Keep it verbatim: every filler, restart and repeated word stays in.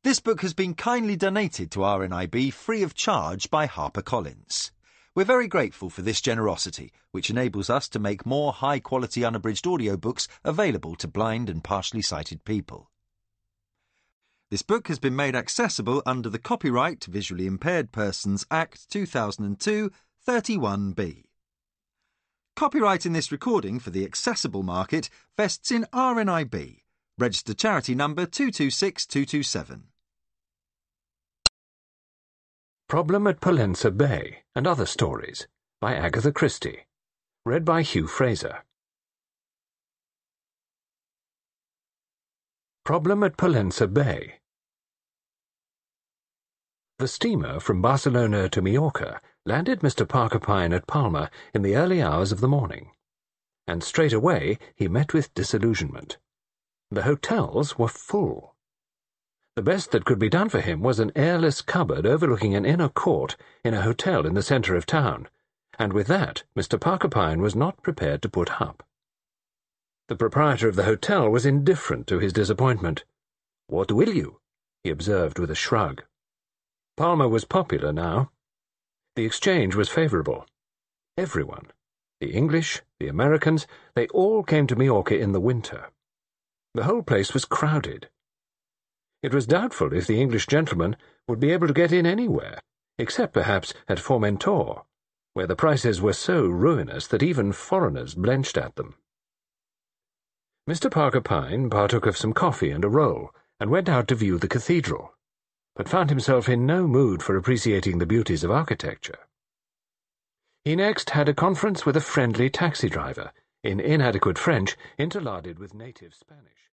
This book has been kindly donated to R N I B free of charge by HarperCollins. We're very grateful for this generosity, which enables us to make more high-quality unabridged audiobooks available to blind and partially sighted people. This book has been made accessible under the Copyright Visually Impaired Persons Act two thousand two, thirty-one B. Copyright in this recording for the accessible market vests in R N I B, registered charity number two two six two two seven. Problem at Pollensa Bay and Other Stories by Agatha Christie. Read by Hugh Fraser. Problem at Pollensa Bay. The steamer from Barcelona to Mallorca landed Mister Parker Pyne at Palma in the early hours of the morning, and straight away he met with disillusionment. The hotels were full. The best that could be done for him was an airless cupboard overlooking an inner court in a hotel in the centre of town, and with that Mister Parker Pyne was not prepared to put up. The proprietor of the hotel was indifferent to his disappointment. "What will you?" he observed with a shrug. Palma was popular now. The exchange was favourable. Everyone, the English, the Americans, they all came to Mallorca in the winter. The whole place was crowded. It was doubtful if the English gentlemen would be able to get in anywhere, except perhaps at Formentor, where the prices were so ruinous that even foreigners blenched at them. Mister Parker Pyne partook of some coffee and a roll, and went out to view the cathedral, but found himself in no mood for appreciating the beauties of architecture. He next had a conference with a friendly taxi driver, in inadequate French interlarded with native Spanish.